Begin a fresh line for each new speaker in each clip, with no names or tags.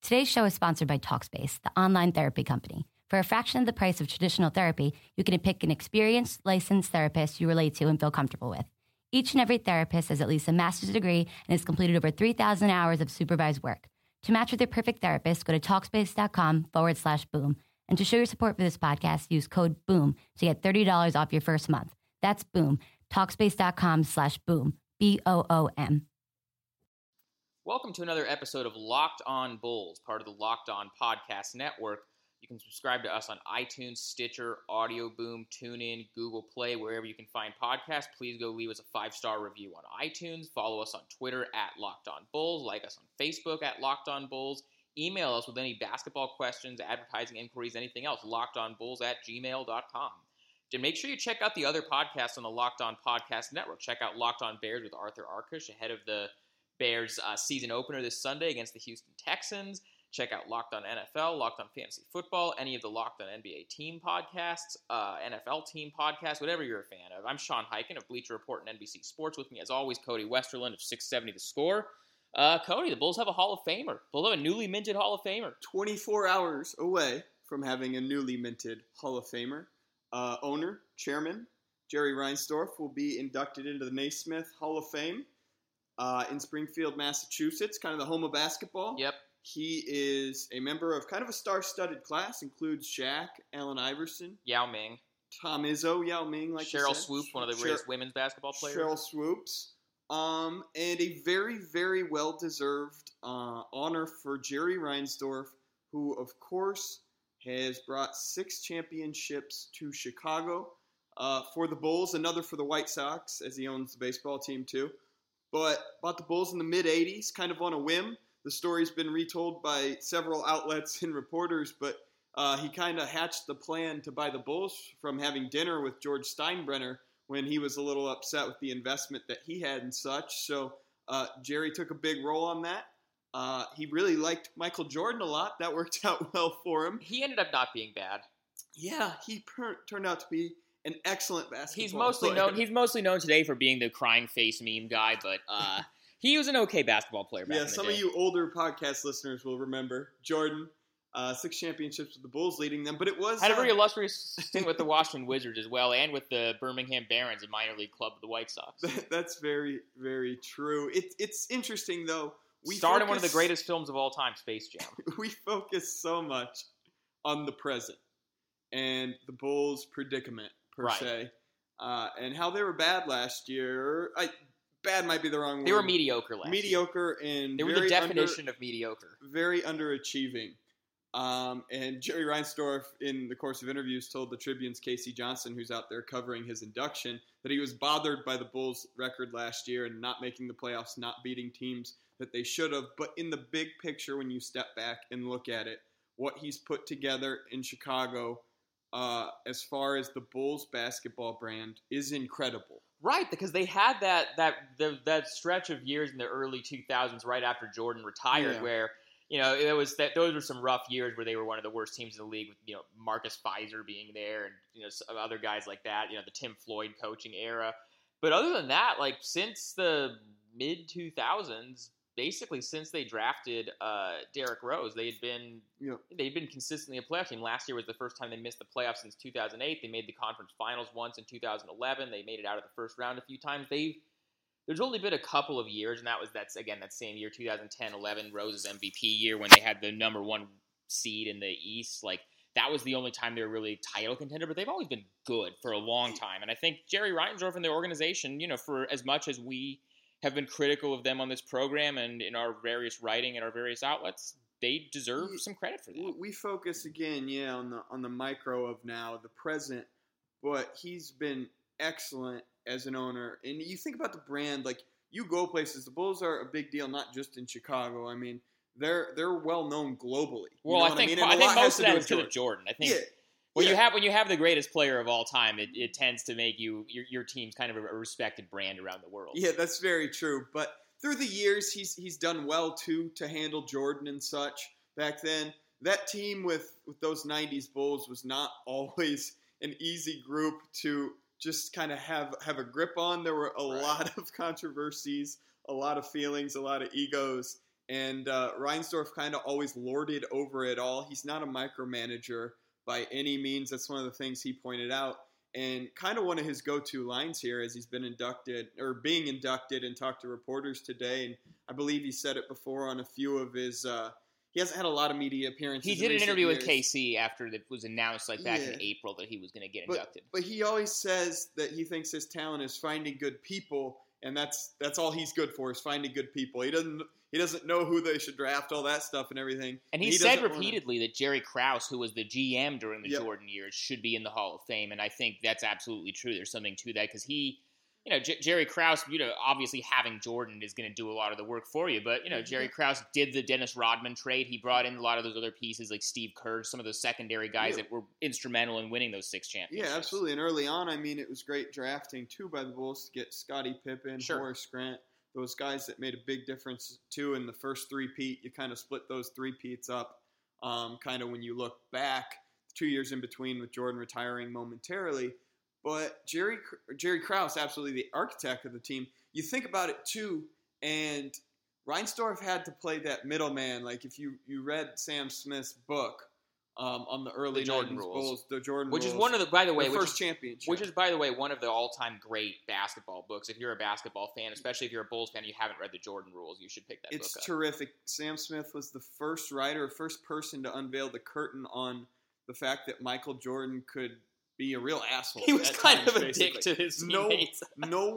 Today's show is sponsored by Talkspace, the online therapy company. For a fraction of the price of traditional therapy, you can pick an experienced, licensed therapist you relate to and feel comfortable with. Each and every therapist has at least a master's degree and has completed over 3,000 hours of supervised work. To match with your perfect therapist, go to Talkspace.com/boom. And to show your support for this podcast, use code BOOM to get $30 off your first month. That's BOOM. Talkspace.com/boom. BOOM.
Welcome to another episode of Locked On Bulls, part of the Locked On Podcast Network. You can subscribe to us on iTunes, Stitcher, Audio Boom, TuneIn, Google Play, wherever you can find podcasts. Please go leave us a 5-star review on iTunes. Follow us on Twitter at Locked On Bulls. Like us on Facebook at Locked On Bulls. Email us with any basketball questions, advertising inquiries, anything else, lockedonbulls@gmail.com. And make sure you check out the other podcasts on the Locked On Podcast Network. Check out Locked On Bears with Arthur Arkush ahead of the Bears season opener this Sunday against the Houston Texans. Check out Locked On NFL, Locked On Fantasy Football, any of the Locked On NBA team podcasts, NFL team podcasts, whatever you're a fan of. I'm Sean Highkin of Bleacher Report and NBC Sports. With me, as always, Cody Westerlund of 670 The Score. Cody, the Bulls have a Hall of Famer. Bulls have a newly minted Hall of Famer.
24 hours away from having a newly minted Hall of Famer. Owner, chairman, Jerry Reinsdorf will be inducted into the Naismith Hall of Fame. In Springfield, Massachusetts, kind of the home of basketball.
Yep.
He is a member of kind of a star-studded class, includes Shaq, Allen Iverson,
Yao Ming.
Tom Izzo, Yao Ming, like
Cheryl
you said.
Swoops, one of the greatest women's basketball players.
Cheryl Swoops. And a very, very well-deserved honor for Jerry Reinsdorf, who, of course, has brought 6 championships to Chicago for the Bulls, another for the White Sox, as he owns the baseball team, too. But bought the Bulls in the mid-'80s, kind of on a whim. The story's been retold by several outlets and reporters, but he kind of hatched the plan to buy the Bulls from having dinner with George Steinbrenner when he was a little upset with the investment that he had and such. So Jerry took a big role on that. He really liked Michael Jordan a lot. That worked out well for him.
He ended up not being bad.
Yeah, he turned out to be an excellent basketball
He's mostly known today for being the crying face meme guy, but he was an okay basketball player back in the day.
Yeah, some of you older podcast listeners will remember Jordan, 6 championships with the Bulls leading them, but it was...
Had a very illustrious stint with the Washington Wizards as well, and with the Birmingham Barons, a minor league club of the White Sox.
That's very, very true. It's interesting, though.
Starred in one of the greatest films of all time, Space Jam.
We focus so much on the present and the Bulls' predicament, per se, and how they were bad last year. Bad might be the wrong word.
They were mediocre last year.
Mediocre and
they were the definition of mediocre.
Very underachieving. And Jerry Reinsdorf, in the course of interviews, told the Tribune's Casey Johnson, who's out there covering his induction, that he was bothered by the Bulls' record last year and not making the playoffs, not beating teams that they should have. But in the big picture, when you step back and look at it, what he's put together in Chicago, as far as the Bulls basketball brand, is incredible.
Right, because they had that stretch of years in the early 2000s, right after Jordan retired, where those were some rough years where they were one of the worst teams in the league, with Marcus Fizer being there and some other guys like that. The Tim Floyd coaching era. But other than that, like since the mid 2000s. Basically, since they drafted Derrick Rose, they'd been consistently a playoff team. Last year was the first time they missed the playoffs since 2008. They made the conference finals once in 2011. They made it out of the first round a few times. There's only been a couple of years, and that's that same year, 2010-11, Rose's MVP year when they had the number 1 seed in the East. Like that was the only time they were really title contender. But they've always been good for a long time, and I think Jerry Reinsdorf and the organization, for as much as we have been critical of them on this program and in our various writing and our various outlets, they deserve some credit for that.
We focus again, on the micro of now, the present, but he's been excellent as an owner. And you think about the brand, like you go places, the Bulls are a big deal, not just in Chicago. I mean, they're well known globally.
Well, I think most of that is because of Jordan. I think. Yeah. When you have the greatest player of all time, it tends to make your team's kind of a respected brand around the world.
Yeah, that's very true. But through the years, he's done well too to handle Jordan and such. Back then, that team with those '90s Bulls was not always an easy group to just kind of have a grip on. There were a lot of controversies, a lot of feelings, a lot of egos, And Reinsdorf kind of always lorded over it all. He's not a micromanager by any means. That's one of the things he pointed out. And kind of one of his go-to lines here as he's been being inducted and talked to reporters today. And I believe he said it before on a few of his he hasn't had a lot of media appearances.
He did an interview with KC after it was announced back in April that he was going to get inducted.
But he always says that he thinks his talent is finding good people, and that's all he's good for, is finding good people. He doesn't know who they should draft, all that stuff and everything.
And he said repeatedly that Jerry Krause, who was the GM during the Jordan years, should be in the Hall of Fame, and I think that's absolutely true. There's something to that because he, Jerry Krause, obviously having Jordan is going to do a lot of the work for you, but, Jerry Krause did the Dennis Rodman trade. He brought in a lot of those other pieces like Steve Kerr, some of those secondary guys that were instrumental in winning those 6 championships.
Yeah, absolutely. And early on, it was great drafting, too, by the Bulls to get Scottie Pippen, Horace Grant, those guys that made a big difference, too, in the first three-peat. You kind of split those three-peats up kind of when you look back 2 years in between with Jordan retiring momentarily. But Jerry Krause, absolutely the architect of the team. You think about it, too, and Reinsdorf had to play that middleman. Like, if you read Sam Smith's book on the early
Jordan
90s
rules.
Bulls, the Jordan
Which
rules.
is one of the, by the way,
first championship.
Which is, by the way, one of the all-time great basketball books. If you're a basketball fan, especially if you're a Bulls fan and you haven't read the Jordan rules, you should pick that book up.
It's terrific. Sam Smith was the first person to unveil the curtain on the fact that Michael Jordan could be a real asshole.
He was kind of a dick to his teammates.
No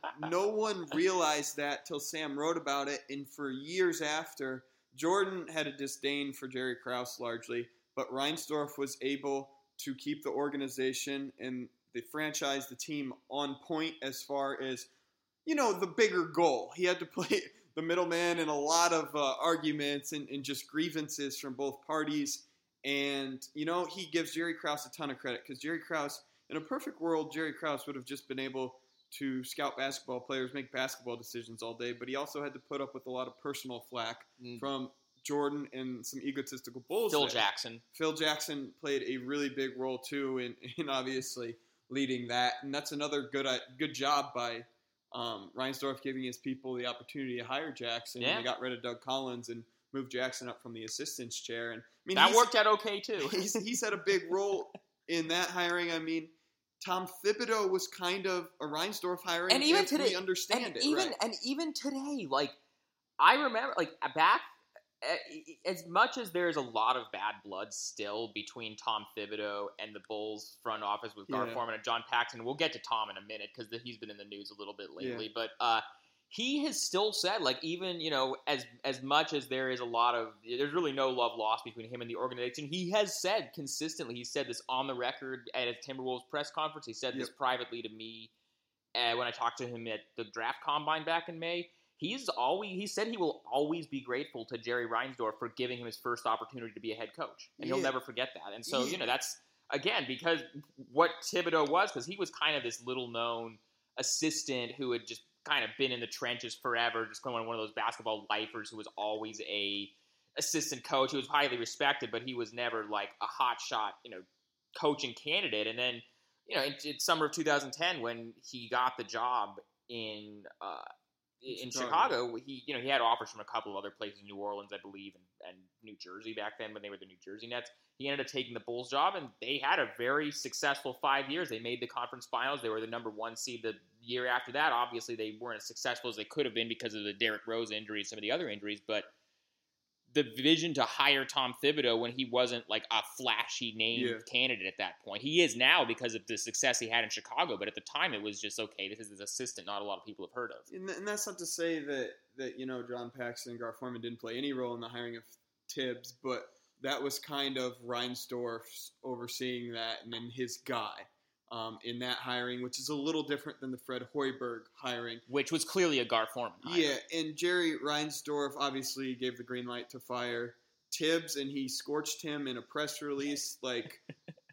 one realized that till Sam wrote about it, and for years after, Jordan had a disdain for Jerry Krause largely, but Reinsdorf was able to keep the organization and the franchise, the team on point as far as, the bigger goal. He had to play the middleman in a lot of arguments and just grievances from both parties. And, he gives Jerry Krause a ton of credit because Jerry Krause, in a perfect world, Jerry Krause would have just been able to scout basketball players, make basketball decisions all day, but he also had to put up with a lot of personal flack from Jordan and some egotistical Bulls.
Phil Jackson
played a really big role, too, in obviously leading that. And that's another good job by Reinsdorf giving his people the opportunity to hire Jackson. And they got rid of Doug Collins and moved Jackson up from the assistant's chair. And
that worked out okay, too.
he's had a big role in that hiring. Tom Thibodeau was kind of a Reinsdorf hiring,
and even today,
we understand it.
And even today, I remember, back, as much as there's a lot of bad blood still between Tom Thibodeau and the Bulls front office with Gar Forman and John Paxson, we'll get to Tom in a minute because he's been in the news a little bit lately, but he has still said, even, as much as there is there's really no love lost between him and the organization, he has said consistently, he said this on the record at a Timberwolves press conference, he said this privately to me when I talked to him at the draft combine back in May. He said he will always be grateful to Jerry Reinsdorf for giving him his first opportunity to be a head coach. And he'll never forget that. And so, that's, again, because what Thibodeau was, because he was kind of this little-known assistant who had just kind of been in the trenches forever, just kind of one of those basketball lifers who was always a assistant coach. He was highly respected, but he was never a hot shot, coaching candidate. And then, in summer of 2010, when he got the job in Chicago, he had offers from a couple of other places, New Orleans, I believe, and New Jersey back then when they were the New Jersey Nets. He ended up taking the Bulls job, and they had a very successful 5 years. They made the conference finals. They were the number 1 seed the year after that. Obviously, they weren't as successful as they could have been because of the Derrick Rose injury and some of the other injuries, but the vision to hire Tom Thibodeau when he wasn't a flashy name candidate at that point. He is now because of the success he had in Chicago, but at the time it was just, okay, this is his assistant not a lot of people have heard of.
And that's not to say that John Paxson and Gar Forman didn't play any role in the hiring of Tibbs, but that was kind of Reinsdorf's overseeing that and then his guy in that hiring, which is a little different than the Fred Hoiberg hiring.
Which was clearly a Gar Forman hiring.
Yeah, and Jerry Reinsdorf obviously gave the green light to fire Tibbs, and he scorched him in a press release.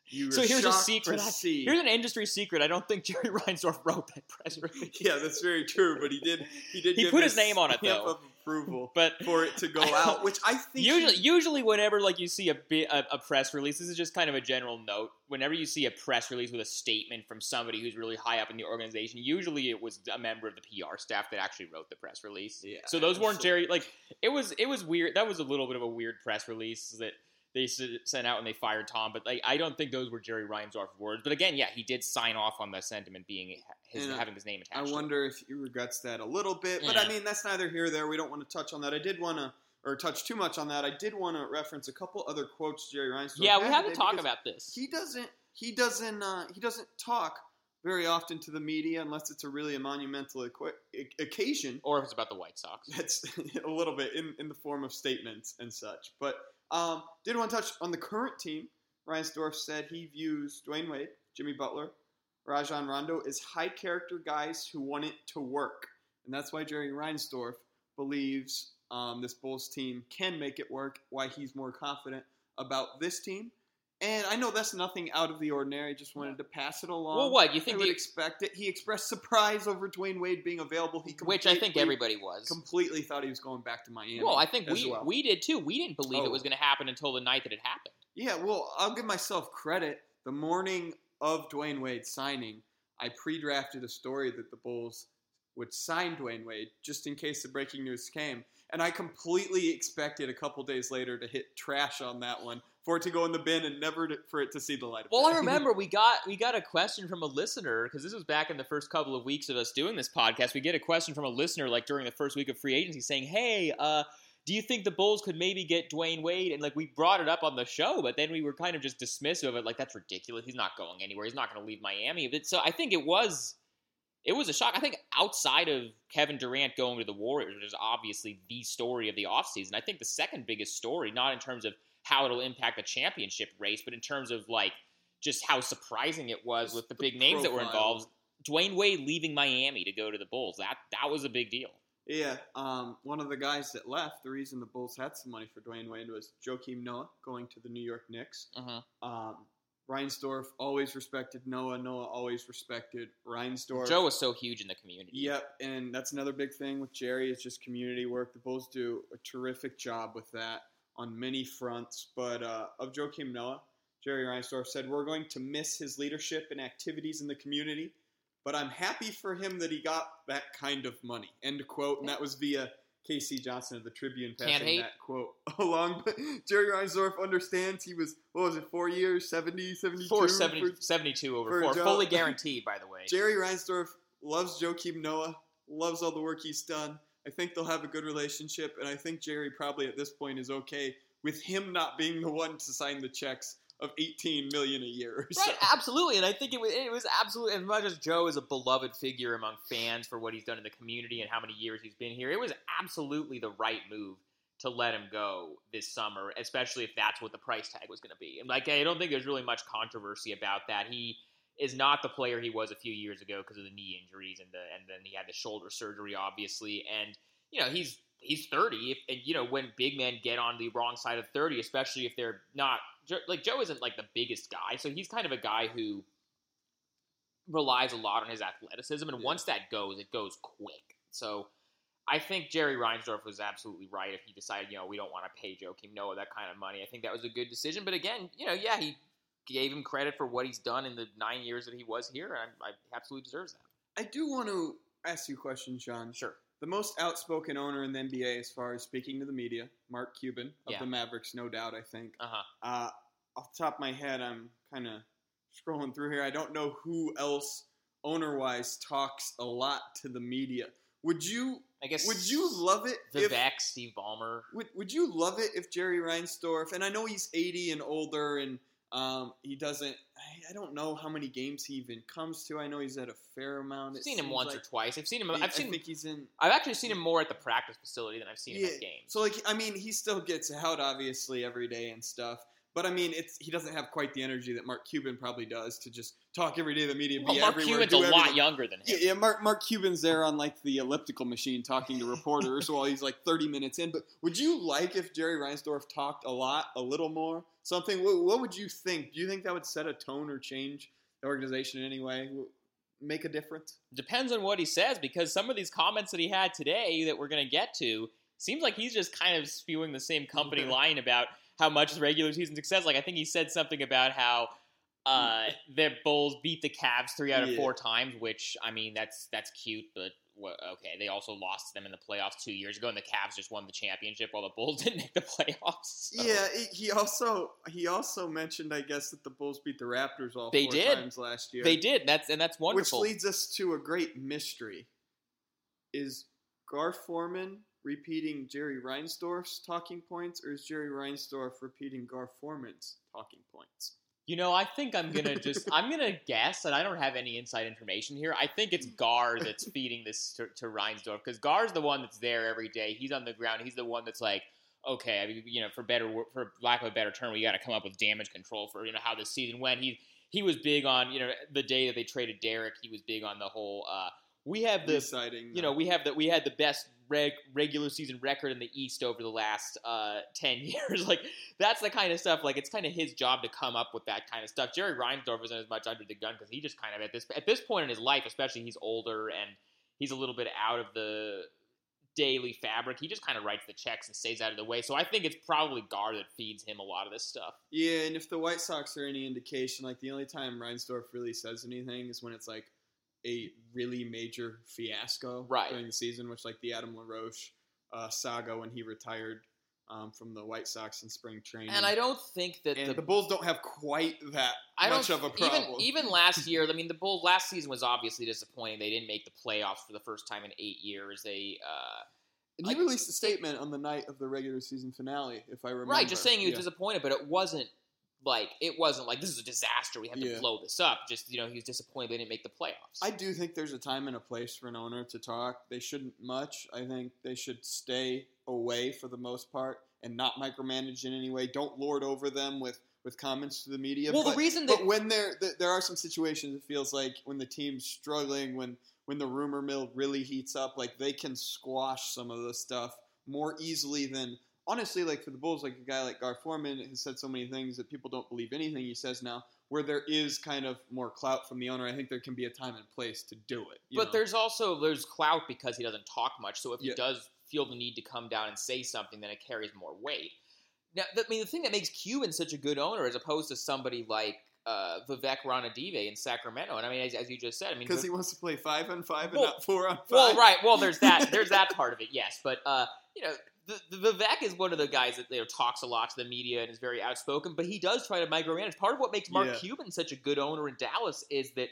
You
So
were
here's a
shocked
secret.
to see.
Here's an industry secret. I don't think Jerry Reinsdorf wrote that press release.
Yeah, that's very true. But he did. He give
put his name on it,
stamp
though.
of approval
But
for it to go out, which I think
usually whenever like you see a press release, this is just kind of a general note. Whenever you see a press release with a statement from somebody who's really high up in the organization, usually it was a member of the PR staff that actually wrote the press release.
Yeah,
so those weren't Jerry. Like it was weird. That was a little bit of a weird press release that they sent out when they fired Tom. But like I don't think those were Jerry Reinsdorf's words. But again, yeah, he did sign off on the sentiment being having his name attached.
I wonder if he regrets that a little bit. But
Yeah.
I mean, that's neither here nor there. We don't want to touch on that. I did want to. Or touch too much on that. I did want to reference a couple other quotes Jerry Reinsdorf.
Yeah, we
had
have to
today
talk
because
about this.
He doesn't talk very often to the media unless it's a really monumental occasion.
Or if it's about the White Sox.
That's a little bit in the form of statements and such. But did want to touch on the current team. Reinsdorf said he views Dwayne Wade, Jimmy Butler, Rajon Rondo as high character guys who want it to work, and that's why Jerry Reinsdorf believes this Bulls team can make it work, why he's more confident about this team. And I know that's nothing out of the ordinary. Just wanted to pass it along.
Well, what? You think
I would expect it. He expressed surprise over Dwayne Wade being available.
Which I think everybody was.
Completely thought he was going back to Miami.
Well, I think
well.
we did too. We didn't believe it was going to happen until the night that it happened.
Yeah, well, I'll give myself credit. The morning of Dwayne Wade signing, I pre-drafted a story that the Bulls would sign Dwayne Wade just in case the breaking news came. And I completely expected a couple days later to hit trash on that one, for it to go in the bin and never for it to see the light of day.
Well, I remember we got a question from a listener, because this was back in the first couple of weeks of us doing this podcast. We get a question from a listener like during the first week of free agency saying, hey, do you think the Bulls could maybe get Dwayne Wade? And like we brought it up on the show, but then we were kind of just dismissive of it. Like, that's ridiculous. He's not going anywhere. He's not going to leave Miami. But so I think it was a shock. I think outside of Kevin Durant going to the Warriors, which is obviously the story of the offseason, I think the second biggest story, not in terms of how it'll impact the championship race, but in terms of like just how surprising it was with the big names that were involved. Dwayne Wade leaving Miami to go to the Bulls. That was a big deal.
Yeah, one of the guys that left, the reason the Bulls had some money for Dwayne Wade was Joakim Noah going to the New York Knicks. Reinsdorf always respected Noah. Noah always respected Reinsdorf.
Joe was so huge in the community.
Yep, and that's another big thing with Jerry is just community work. The Bulls do a terrific job with that on many fronts. But of Joakim Noah, Jerry Reinsdorf said, we're going to miss his leadership and activities in the community, but I'm happy for him that he got that kind of money. End quote. And that was via K.C. Johnson of the Tribune passing that quote along. But Jerry Reinsdorf understands he was, 4 years, 70, 72?
72 over 4. Fully guaranteed, by the way.
Jerry Reinsdorf loves Joakim Noah, loves all the work he's done. I think they'll have a good relationship, and I think Jerry probably at this point is okay with him not being the one to sign the checks of $18 million a year.
Right, absolutely, and I think it was absolutely, as much as Joe is a beloved figure among fans for what he's done in the community and how many years he's been here, it was absolutely the right move to let him go this summer, especially if that's what the price tag was going to be. And like, I don't think there's really much controversy about that. He is not the player he was a few years ago because of the knee injuries and then he had the shoulder surgery, obviously, and he's 30, and when big men get on the wrong side of 30, especially if they're not, like, Joe isn't like the biggest guy, so he's kind of a guy who relies a lot on his athleticism, and once that goes, it goes quick. So I think Jerry Reinsdorf was absolutely right if he decided, we don't want to pay Joakim Noah that kind of money. I think that was a good decision, but again, he gave him credit for what he's done in the 9 years that he was here, and I absolutely deserves that.
I do want to ask you a question, Sean.
Sure.
The most outspoken owner in the NBA as far as speaking to the media, Mark Cuban of the Mavericks, no doubt, I think. Off the top of my head, I'm kind of scrolling through here. I don't know who else owner-wise talks a lot to the media. Would you love it
Vivek, Steve Ballmer.
Would you love it if Jerry Reinsdorf, and I know he's 80 and older and he doesn't, I don't know how many games he even comes to. I know he's at a fair amount.
I've seen him once or twice. I've actually seen him more at the practice facility than I've seen him at games.
So he still gets out obviously every day and stuff. But I mean, he doesn't have quite the energy that Mark Cuban probably does to just talk every day to the media, be
Mark
everywhere.
Cuban's a lot younger than him.
Yeah, Mark Cuban's there on like the elliptical machine talking to reporters while he's like 30 minutes in. But would you like if Jerry Reinsdorf talked a little more? Something? What would you think? Do you think that would set a tone or change the organization in any way? Make a difference?
Depends on what he says, because some of these comments that he had today that we're going to get to seems like he's just kind of spewing the same company line about how much the regular season success. Like, I think he said something about how the Bulls beat the Cavs 3 out of 4 times, which, I mean, that's cute, but okay, they also lost to them in the playoffs 2 years ago, and the Cavs just won the championship while the Bulls didn't make the playoffs. So.
Yeah, he also mentioned, I guess, that the Bulls beat the Raptors all 4 times last year.
They did, and that's wonderful.
Which leads us to a great mystery. Is Gar Forman repeating Jerry Reinsdorf's talking points, or is Jerry Reinsdorf repeating Gar Forman's talking points?
You know, I think I'm going to guess, and I don't have any inside information here. I think it's Gar that's feeding this to Reinsdorf, because Gar's the one that's there every day. He's on the ground. He's the one that's like, okay, I mean, you know, for lack of a better term, we got to come up with damage control for, you know, how this season went. He was big on, you know, the day that they traded Derek, he was big on the whole, we have the, you know, we had the best regular season record in the East over the last 10 years. Like, that's the kind of stuff. Like, it's kind of his job to come up with that kind of stuff. Jerry Reinsdorf isn't as much under the gun, because he just kind of at this point in his life, especially, he's older and he's a little bit out of the daily fabric. He just kind of writes the checks and stays out of the way. So I think it's probably Gar that feeds him a lot of this stuff.
Yeah, and if the White Sox are any indication, like, the only time Reinsdorf really says anything is when it's like a really major fiasco during the season, which, like, the Adam LaRoche saga when he retired from the White Sox in spring training.
And I don't think that
the Bulls don't have quite that much of a problem.
Even last year, I mean, the Bulls last season was obviously disappointing. They didn't make the playoffs for the first time in 8 years.
And he released a statement on the night of the regular season finale, if I remember.
Right, just saying he was disappointed, but it wasn't like this is a disaster, we have to blow this up. Just, you know, he was disappointed they didn't make the playoffs.
I do think there's a time and a place for an owner to talk. They shouldn't much. I think they should stay away for the most part and not micromanage in any way. Don't lord over them with comments to the media.
Well, but
when there are some situations, it feels like when the team's struggling, when the rumor mill really heats up, like, they can squash some of the stuff more easily than, honestly, like, for the Bulls, like, a guy like Gar Forman has said so many things that people don't believe anything he says now, where there is kind of more clout from the owner. I think there can be a time and place to do it.
But there's clout because he doesn't talk much, so if he does feel the need to come down and say something, then it carries more weight. Now, I mean, the thing that makes Cuban such a good owner, as opposed to somebody like Vivek Ranadive in Sacramento, and I mean, as you just said, I mean,
because he wants to play 5-on-5 and not 4-on-5.
Well, right. Well, there's that part of it, yes. But you know, the Vivek is one of the guys that, you know, talks a lot to the media and is very outspoken, but he does try to micromanage. Part of what makes Mark Cuban such a good owner in Dallas is that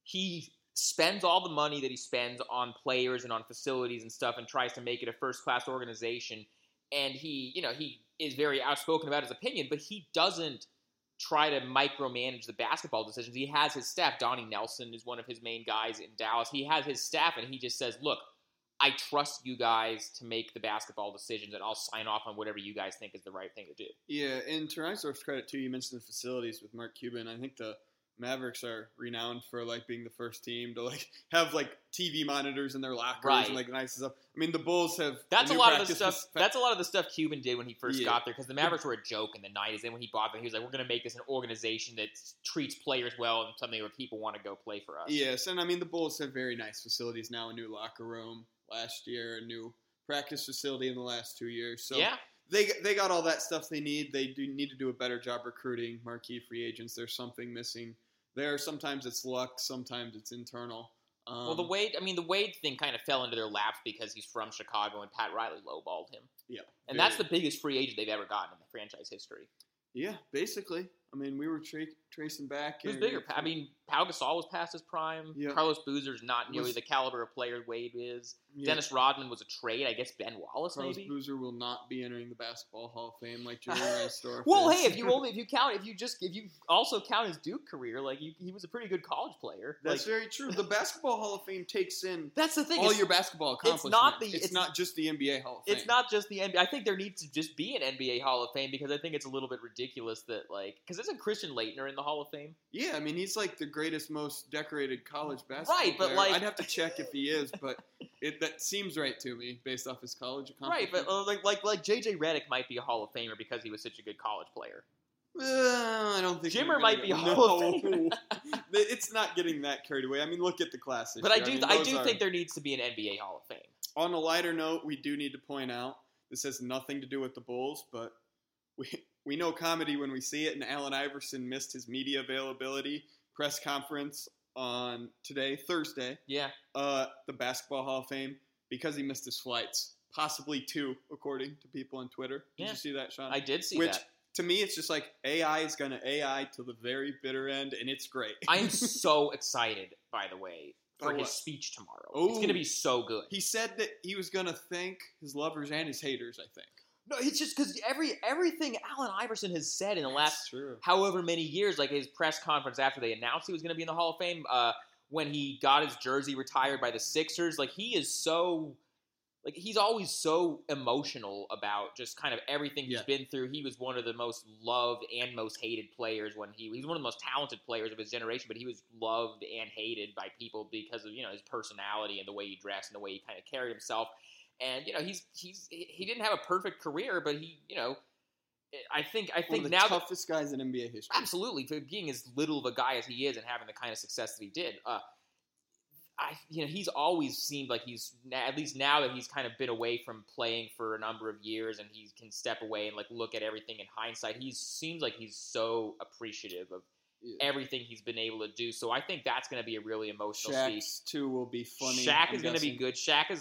he spends all the money that he spends on players and on facilities and stuff, and tries to make it a first-class organization. And he is very outspoken about his opinion, but he doesn't try to micromanage the basketball decisions. He has his staff. Donnie Nelson is one of his main guys in Dallas. He has his staff, and he just says, look, I trust you guys to make the basketball decisions, and I'll sign off on whatever you guys think is the right thing to do.
Yeah, and to Reinsdorf's credit, too, you mentioned the facilities with Mark Cuban. I think the Mavericks are renowned for, like, being the first team to, like, have, like, TV monitors in their lockers and, like, nice stuff. I mean, the Bulls have
That's a lot of the stuff Cuban did when he first got there, because the Mavericks were a joke in the 90s. And when he bought them, he was like, we're going to make this an organization that treats players well and something where people want to go play for us.
Yes, and I mean, the Bulls have very nice facilities now, a new locker room last year, a new practice facility in the last 2 years. So they got all that stuff they need. They do need to do a better job recruiting marquee free agents. There's something missing there. Sometimes it's luck, sometimes it's internal.
Well, the Wade thing kind of fell into their laps because he's from Chicago and Pat Riley lowballed him.
Yeah.
And that's the biggest free agent they've ever gotten in the franchise history.
Yeah, basically. I mean, we were tracing back.
Who's bigger? I mean, Pau Gasol was past his prime.
Yep.
Carlos Boozer's not nearly the caliber of player Wade is.
Yeah.
Dennis Rodman was a trade. I guess Ben Wallace
Carlos
maybe.
Boozer will not be entering the Basketball Hall of Fame like Jerry Reinsdorf.
Well,
is.
hey, if you also count his Duke career, like he was a pretty good college player.
That's
like,
very true. The Basketball Hall of Fame takes in
that's the thing.
all your basketball accomplishments. It's not just the NBA Hall of Fame.
It's not just the NBA. I think there needs to just be an NBA Hall of Fame because I think it's a little bit ridiculous that because isn't Christian Laettner in the Hall of Fame?
Yeah, I mean he's like the greatest, most decorated college basketball player.
But like
I'd have to check if he is, but that seems right to me based off his college accomplishments.
Right, but like JJ Redick might be a Hall of Famer because he was such a good college player.
I don't think
Jimmer might be a Hall of Famer.
It's not getting that carried away. I mean, look at the class this
But
year.
I do think there needs to be an NBA Hall of Fame.
On a lighter note, we do need to point out this has nothing to do with the Bulls, but we know comedy when we see it. And Allen Iverson missed his media availability press conference on Thursday.
Yeah.
The Basketball Hall of Fame because he missed his flights, possibly 2, according to people on Twitter. Did you see that, Sean?
I did see
that.
Which,
to me, it's just like AI is going to AI to the very bitter end, and it's great.
I am so excited, by the way, for his speech tomorrow.
Ooh.
It's going to be so good.
He said that he was going to thank his lovers and his haters, I think.
No, it's just because everything Allen Iverson has said in the last however many years, like his press conference after they announced he was going to be in the Hall of Fame, when he got his jersey retired by the Sixers, like he is so... Like, he's always so emotional about just kind of everything he's been through. He was one of the most loved and most hated players when he's one of the most talented players of his generation, but he was loved and hated by people because of, his personality and the way he dressed and the way he kind of carried himself. And, he didn't have a perfect career, but he, I think
one of the
now
toughest guys in NBA history.
Absolutely, for being as little of a guy as he is and having the kind of success that he did. He's always seemed like he's, at least now that he's kind of been away from playing for a number of years and he can step away and like look at everything in hindsight, he seems like he's so appreciative of everything he's been able to do. So I think that's going to be a really emotional speech.
Shaq too will be funny.
Shaq is going to be good.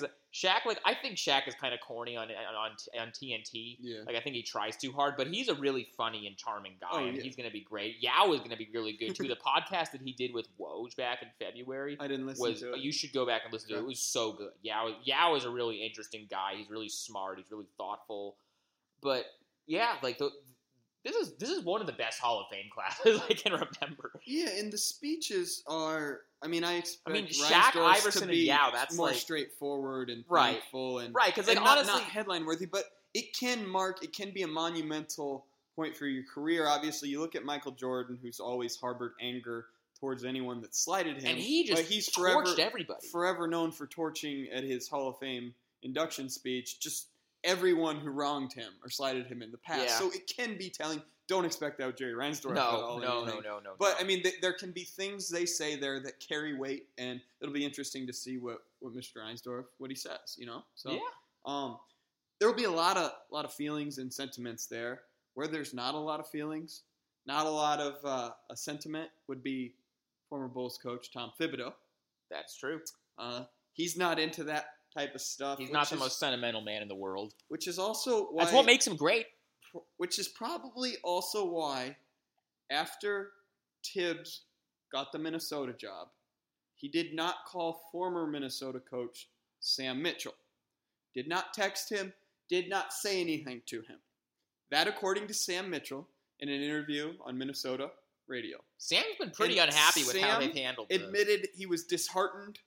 I think Shaq is kind of corny on TNT.
Yeah.
Like I think he tries too hard, but he's a really funny and charming guy, and he's going to be great. Yao is going to be really good too. The podcast that he did with Woj back in February,
I didn't listen to it.
You should go back and listen to it. It was so good. Yao is a really interesting guy. He's really smart. He's really thoughtful. But yeah, like This is one of the best Hall of Fame classes I can remember.
Yeah, and the speeches are. I expect
Shaq, Iverson,
to be
and Yao. That's
more
like,
straightforward and
right.
thankful and
because
like,
honestly,
not headline worthy, but it can be a monumental point for your career. Obviously, you look at Michael Jordan, who's always harbored anger towards anyone that slighted him,
and he's torched everybody.
Forever known for torching at his Hall of Fame induction speech, just everyone who wronged him or slighted him in the past.
Yeah.
So it can be telling. Don't expect that with Jerry Reinsdorf.
No.
But there can be things they say there that carry weight, and it'll be interesting to see what Mr. Reinsdorf what he says. So there will be a lot of feelings and sentiments there. Where there's not a lot of feelings, not a lot of a sentiment would be former Bulls coach Tom Thibodeau.
That's true.
He's not into that type of stuff.
He's not the most sentimental man in the world.
Which is also why...
That's what makes him great.
Which is probably also why, after Tibbs got the Minnesota job, he did not call former Minnesota coach Sam Mitchell. Did not text him, did not say anything to him. That, according to Sam Mitchell, in an interview on Minnesota radio.
Sam's been pretty unhappy with how they've handled it.
Admitted he was disheartened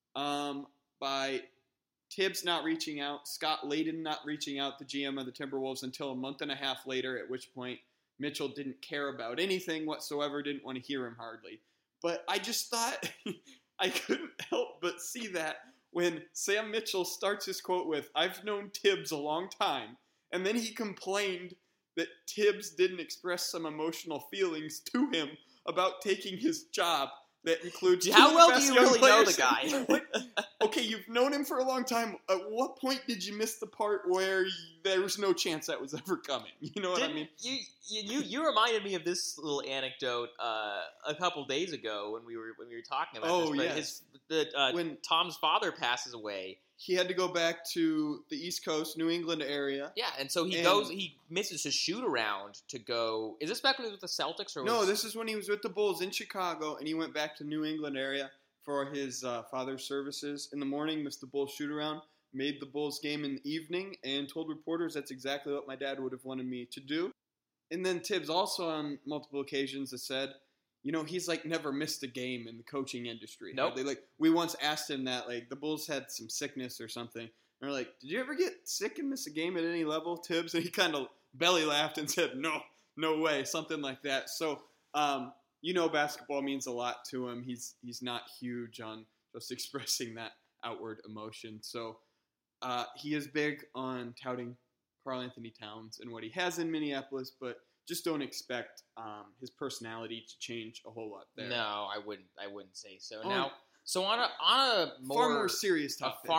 by Tibbs not reaching out, Scott Layden not reaching out, the GM of the Timberwolves, until a month and a half later, at which point Mitchell didn't care about anything whatsoever, didn't want to hear him hardly. But I just thought, I couldn't help but see that when Sam Mitchell starts his quote with, "I've known Tibbs a long time," and then he complained that Tibbs didn't express some emotional feelings to him about taking his job. That includes
how well do you really know the guy?
Okay, you've known him for a long time. At what point did you miss the part where there was no chance that was ever coming? You know what I mean?
You reminded me of this little anecdote a couple days ago when we were talking about this. But
when
Tom's father passes away,
he had to go back to the East Coast, New England area.
Yeah, and so he misses his shoot around to go. Is this back when he was with the Celtics?
No, this is when he was with the Bulls in Chicago, and he went back to New England area for his father's services. In the morning, missed the Bulls shoot around, made the Bulls game in the evening, and told reporters that's exactly what my dad would have wanted me to do. And then Tibbs also on multiple occasions has said, he's like never missed a game in the coaching industry.
Nope.
We once asked him that, the Bulls had some sickness or something. And we're like, did you ever get sick and miss a game at any level, Tibbs? And he kind of belly laughed and said, no way, something like that. So, basketball means a lot to him. He's not huge on just expressing that outward emotion. So he is big on touting Karl-Anthony Towns and what he has in Minneapolis, but just don't expect his personality to change a whole lot there.
No, I wouldn't say so. So on a
far more serious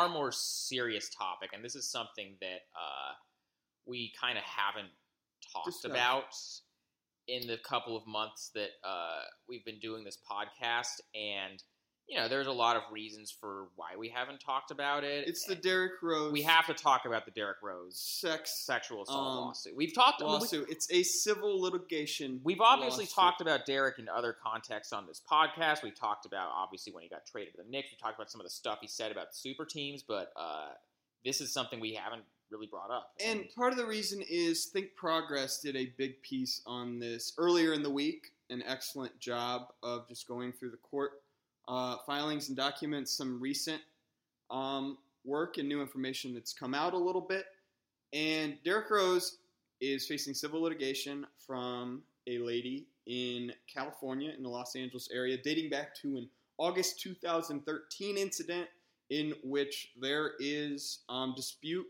topic, and this is something that
we kind of haven't talked about in the couple of months that we've been doing this podcast, and there's a lot of reasons for why we haven't talked about it.
It's the Derrick Rose.
We have to talk about the Derrick Rose sexual assault lawsuit. We've talked
lawsuit. It's a civil litigation.
We've obviously talked about Derrick in other contexts on this podcast. We talked about obviously when he got traded to the Knicks. We talked about some of the stuff he said about the super teams, but this is something we haven't really brought up.
And part of the reason is Think Progress did a big piece on this earlier in the week. An excellent job of just going through the court filings and documents, some recent work and new information that's come out a little bit. And Derrick Rose is facing civil litigation from a lady in California in the Los Angeles area dating back to an August 2013 incident in which there is dispute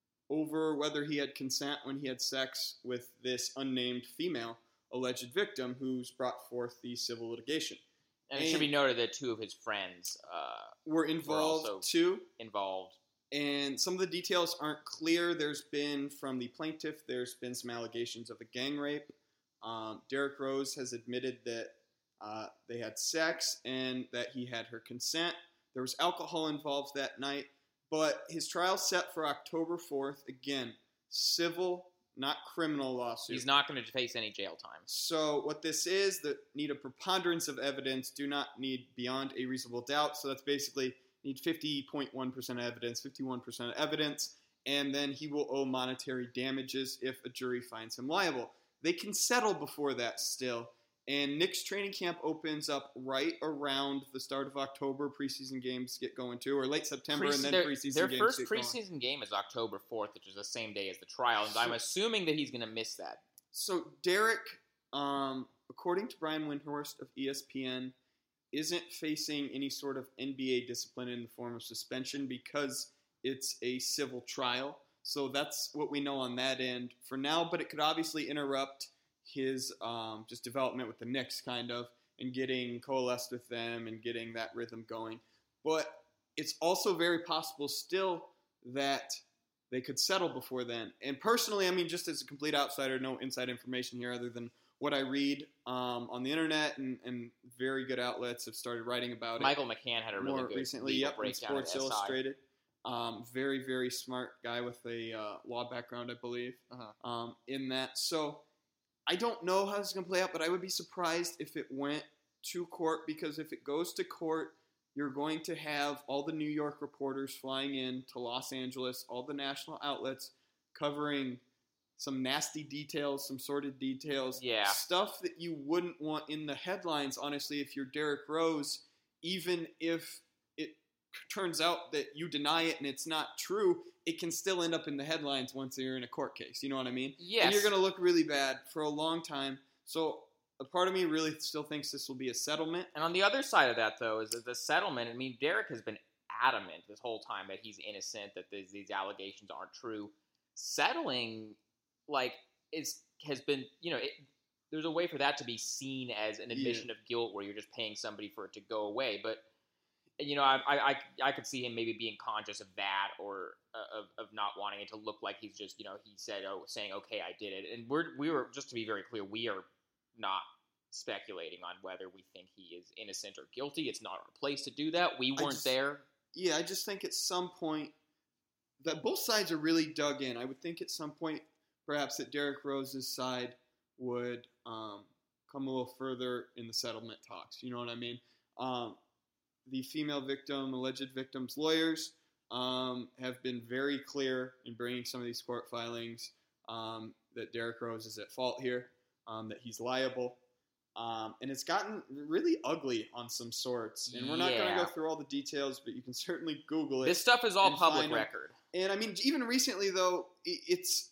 over whether he had consent when he had sex with this unnamed female alleged victim who's brought forth the civil litigation.
And it should be noted that two of his friends
were involved too.
Involved.
And some of the details aren't clear. There's been, from the plaintiff, there's been some allegations of a gang rape. Derrick Rose has admitted that they had sex and that he had her consent. There was alcohol involved that night. But his trial's set for October 4th. Again, civil, not criminal lawsuit.
He's not going to face any jail time.
So what this is, that need a preponderance of evidence, do not need beyond a reasonable doubt. So that's basically need 50.1% evidence, 51% evidence, and then he will owe monetary damages if a jury finds him liable. They can settle before that still. And Knicks training camp opens up right around the start of October. Preseason games get going too, or late September, and then preseason games
Their first
get going.
preseason game is October 4th, which is the same day as the trial, and I'm assuming that he's going to miss that.
So Derrick, according to Brian Windhorst of ESPN, isn't facing any sort of NBA discipline in the form of suspension because it's a civil trial. So that's what we know on that end for now, but it could obviously interrupt his just development with the Knicks kind of, and getting coalesced with them and getting that rhythm going. But it's also very possible still that they could settle before then. And personally, I mean, just as a complete outsider, no inside information here other than what I read on the internet, and very good outlets have started writing about
Michael McCann had a really
more
good
recently,
breakdown
in Sports Illustrated. Very, very smart guy with a law background, I believe, in that. So I don't know how this is going to play out, but I would be surprised if it went to court, because if it goes to court, you're going to have all the New York reporters flying in to Los Angeles, all the national outlets covering some nasty details, some sordid details, stuff that you wouldn't want in the headlines, honestly, if you're Derrick Rose, even if it turns out that you deny it and it's not true, it can still end up in the headlines once you're in a court case. You know what I mean?
Yes.
And you're going to look really bad for a long time. So a part of me really still thinks this will be a settlement.
And on the other side of that, though, is that the settlement, I mean, Derrick has been adamant this whole time that he's innocent, that these allegations aren't true. Settling, has been, there's a way for that to be seen as an admission of guilt where you're just paying somebody for it to go away. But, I could see him maybe being conscious of that, or of not wanting it to look like he's just, saying, okay, I did it. And we were, just to be very clear, we are not speculating on whether we think he is innocent or guilty. It's not our place to do that. We weren't there.
Yeah, I just think at some point that both sides are really dug in. I would think at some point perhaps that Derrick Rose's side would come a little further in the settlement talks. You know what I mean? The female victim, alleged victim's lawyers have been very clear in bringing some of these court filings that Derrick Rose is at fault here, that he's liable. And it's gotten really ugly on some sorts. And we're not going to go through all the details, but you can certainly Google it.
This stuff is all public record.
And I mean, even recently, though, it's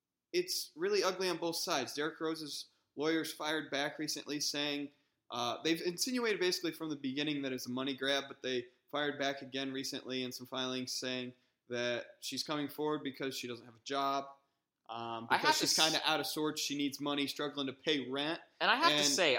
really ugly on both sides. Derrick Rose's lawyers fired back recently saying they've insinuated basically from the beginning that it's a money grab, but they fired back again recently in some filings saying that she's coming forward because she doesn't have a job. Because she's kind of out of sorts, she needs money, struggling to pay rent.
And I have to say,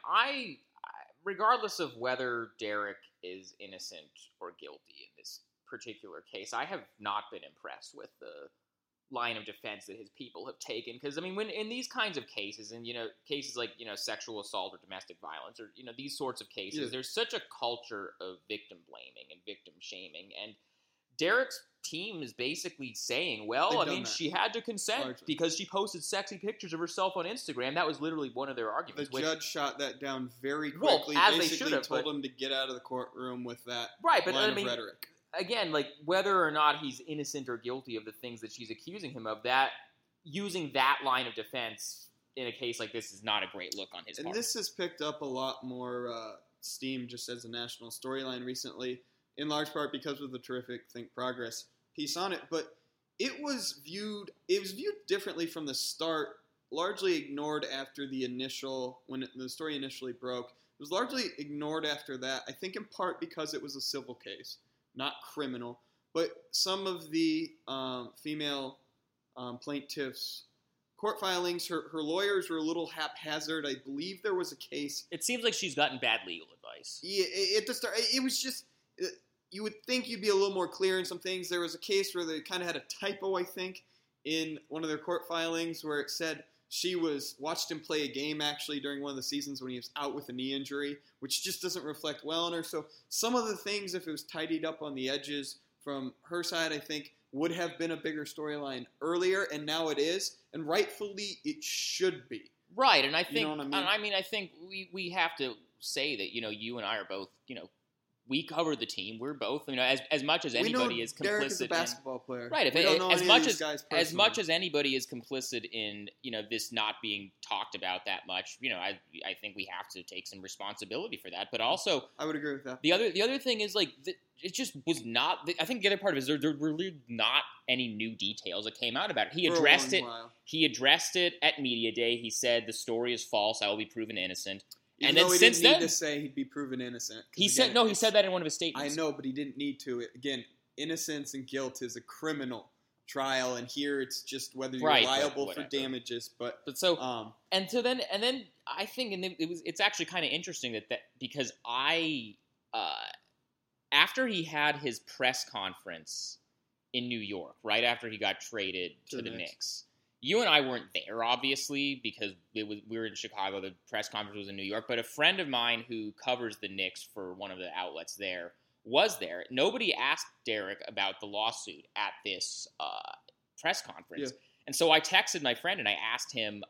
I regardless of whether Derrick is innocent or guilty in this particular case, I have not been impressed with the line of defense that his people have taken. Because I mean, when in these kinds of cases, and cases like sexual assault or domestic violence, or these sorts of cases, there's such a culture of victim blaming and victim shaming, and Derrick's team is basically saying, well, I mean, she had to consent because she posted sexy pictures of herself on Instagram. That was literally one of their arguments.
The judge shot that down very quickly.
Well, as
basically
they should have,
told him to get out of the courtroom with that
line
of rhetoric.
Again, like, whether or not he's innocent or guilty of the things that she's accusing him of, that using that line of defense in a case like this is not a great look on his part.
And this has picked up a lot more steam just as a national storyline recently, in large part because of the terrific Think Progress piece on it. But it was viewed differently from the start, largely ignored after when the story initially broke. It was largely ignored after that, I think in part because it was a civil case, not criminal. But some of the female plaintiffs' court filings, her lawyers were a little haphazard. I believe there was a case.
It seems like she's gotten bad legal advice.
Yeah, at the start, it was just... You would think you'd be a little more clear in some things. There was a case where they kind of had a typo, I think, in one of their court filings where it said she watched him play a game actually during one of the seasons when he was out with a knee injury, which just doesn't reflect well on her. So some of the things, if it was tidied up on the edges from her side, I think would have been a bigger storyline earlier, and now it is, and rightfully it should be.
Right, and I think,
I
think we have to say that, you and I are both, we cover the team. We're both, as much as anybody is complicit.
Derrick is a basketball player.
Right. As much as anybody is complicit in, this not being talked about that much, I think we have to take some responsibility for that. But also,
I would agree with that.
The other thing is it just was not. I think the other part of it is there were really not any new details that came out about it. He addressed it. He addressed it at Media Day. He said the story is false. I will be proven innocent.
Even though he didn't need to say he'd be proven innocent.
He said that in one of his statements.
I know, but he didn't need to. Again, innocence and guilt is a criminal trial, and here it's just whether you're liable for damages. But so
then I think, and it's actually kind of interesting that because after he had his press conference in New York, right after he got traded to the Knicks. You and I weren't there, obviously, because we were in Chicago. The press conference was in New York. But a friend of mine who covers the Knicks for one of the outlets there was there. Nobody asked Derrick about the lawsuit at this press conference. Yeah. And so I texted my friend and I asked him,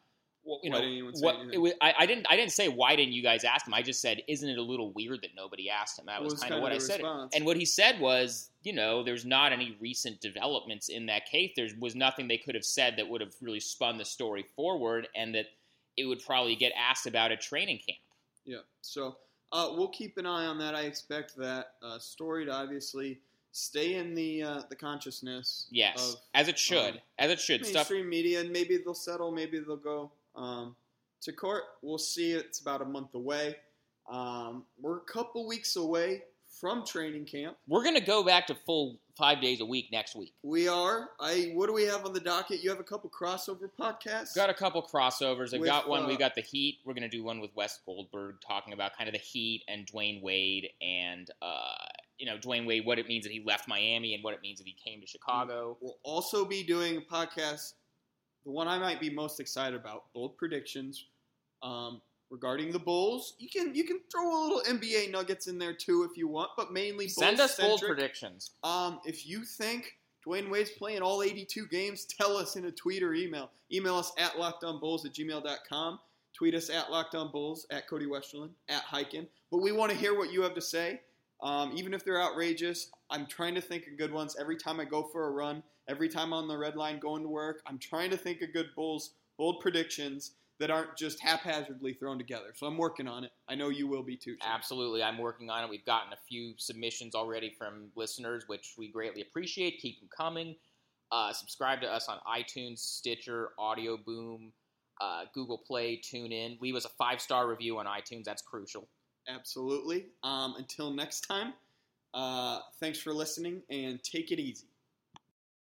I didn't say, why didn't you guys ask him? I just said, isn't it a little weird that nobody asked him? That was kind of what I said. And what he said was, there's not any recent developments in that case. There was nothing they could have said that would have really spun the story forward, and that it would probably get asked about at training camp.
Yeah, so we'll keep an eye on that. I expect that story to obviously stay in the consciousness.
Yes, as it should.
Mainstream media, and maybe they'll settle, maybe they'll go to court. We'll see. It's about a month away. We're a couple weeks away from training camp.
We're going to go back to full 5 days a week next week.
We are. What do we have on the docket? You have a couple crossover podcasts?
Got a couple crossovers. I've got one. We got the Heat. We're going to do one with Wes Goldberg talking about kind of the Heat and Dwayne Wade and, Dwayne Wade, what it means that he left Miami and what it means that he came to Chicago.
We'll also be doing a podcast, the one I might be most excited about, bold predictions. regarding the Bulls. You can throw a little NBA nuggets in there too if you want, but mainly
Send us bold
Bulls-centric.
predictions.
If you think Dwayne Wade's playing all 82 games, tell us in a tweet or email. Email us at lockdownbulls@gmail.com. Tweet us at lockdownbulls, at Cody Westerland, at Hyken. But we want to hear what you have to say. Even if they're outrageous, I'm trying to think of good ones. Every time I go for a run, every time on the red line going to work, I'm trying to think of good Bulls, bold predictions that aren't just haphazardly thrown together. So I'm working on it. I know you will be too, Sean.
Absolutely. I'm working on it. We've gotten a few submissions already from listeners, which we greatly appreciate. Keep them coming. Subscribe to us on iTunes, Stitcher, Audio Boom, Google Play, TuneIn. Leave us a 5-star review on iTunes. That's crucial.
Absolutely. Until next time, thanks for listening and take it easy.